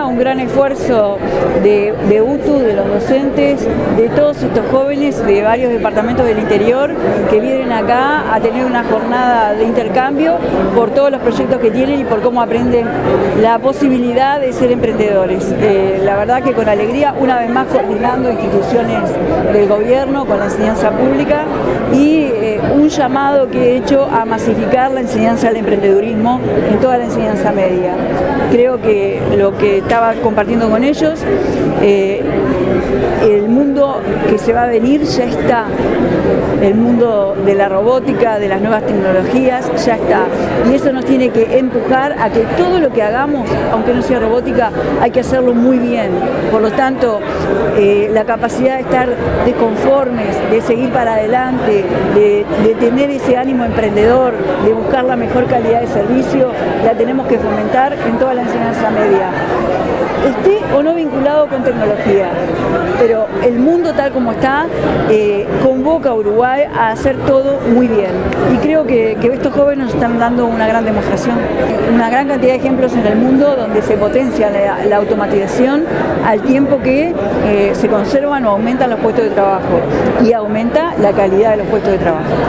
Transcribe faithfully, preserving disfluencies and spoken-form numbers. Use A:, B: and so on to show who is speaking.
A: un gran esfuerzo de, de U T U, de los docentes, de todos estos jóvenes de varios departamentos del interior que vienen acá a tener una jornada de intercambio por todos los proyectos que tienen y por cómo aprenden la posibilidad de ser emprendedores. Eh, la verdad que con alegría, una vez más coordinando instituciones del gobierno con la enseñanza pública y eh, un llamado que he hecho a masificar la enseñanza del emprendedurismo en toda la enseñanza media. Creo que lo que estaba compartiendo con ellos, eh, el mundo que se va a venir ya está, el mundo de la robótica, de las nuevas tecnologías, ya está. Y eso nos tiene que empujar a que todo lo que hagamos, aunque no sea robótica, hay que hacerlo muy bien. Por lo tanto, eh, la capacidad de estar desconformes, de seguir para adelante, de, de tener ese ánimo emprendedor, de buscar la mejor calidad de servicio, la tenemos que fomentar en toda la enseñanza media. Esté o no vinculado con tecnología, pero el mundo tal como está eh, convoca a Uruguay a hacer todo muy bien y creo que, que estos jóvenes nos están dando una gran demostración, una gran cantidad de ejemplos en el mundo donde se potencia la, la automatización al tiempo que eh, se conservan o aumentan los puestos de trabajo y aumenta la calidad de los puestos de trabajo.